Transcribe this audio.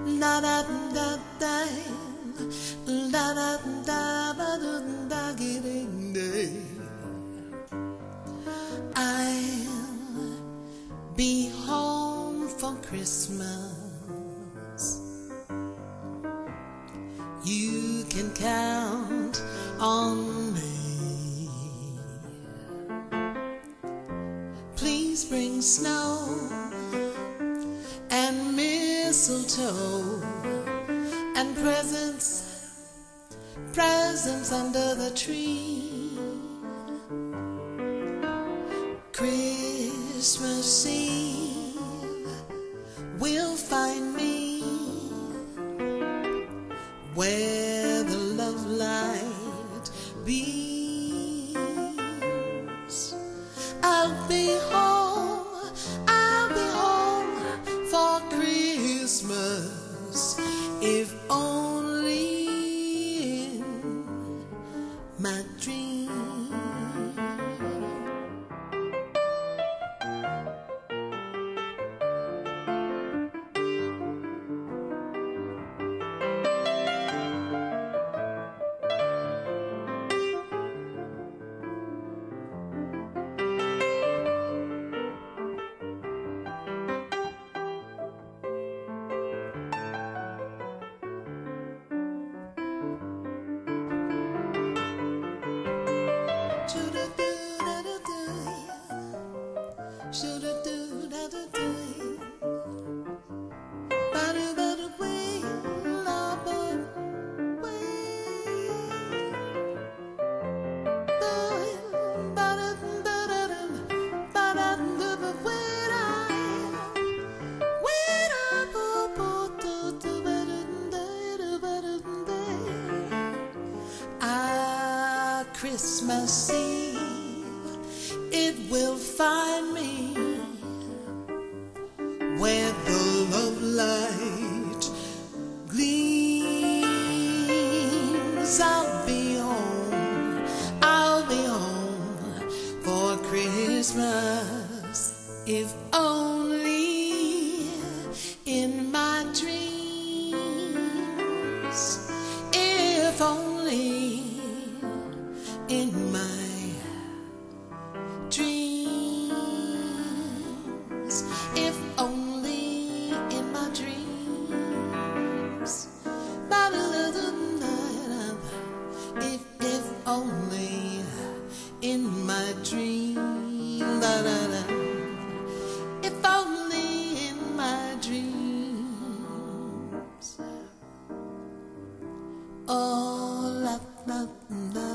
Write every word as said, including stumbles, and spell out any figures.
La da da da, la da da ba da da getting day. I'll be home for Christmas. You can count on me. Please bring snow and mistletoe and presents, presents under the tree. Christmas Eve will find me where the love light beams. I'll be home, I'll be home for Christmas, if only in my dream. Christmas Eve, it will find me where the love light gleams. I'll be home, I'll be home for Christmas, if only in my dreams, if only in my dreams, if only in my dreams. If, if only in my dreams. If only in my dreams. Oh, la, la, la.